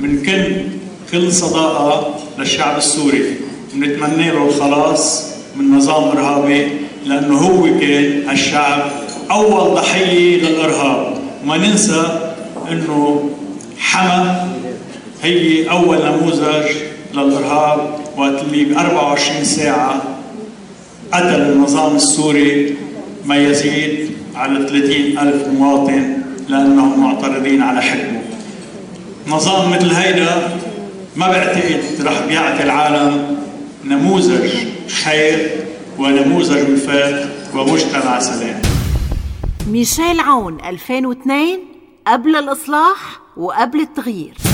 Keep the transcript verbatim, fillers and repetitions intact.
من كل كل صداقة للشعب السوري، ونتمنى له الخلاص من نظام إرهابي، لأنه هو كان الشعب أول ضحية للإرهاب. وما ننسى أنه حما هي أول نموذج للإرهاب، وقت اللي ب أربعة وعشرين ساعة قتل النظام السوري ما يزيد على ثلاثين ألف مواطن لأنهم معترضين على حكمه. نظام مثل هيدا ما بعتقد رح بيعطي العالم نموذج خير ونموذج وفاق ومجتمع سلام. ميشيل عون ألفين واثنين، قبل الإصلاح وقبل التغيير.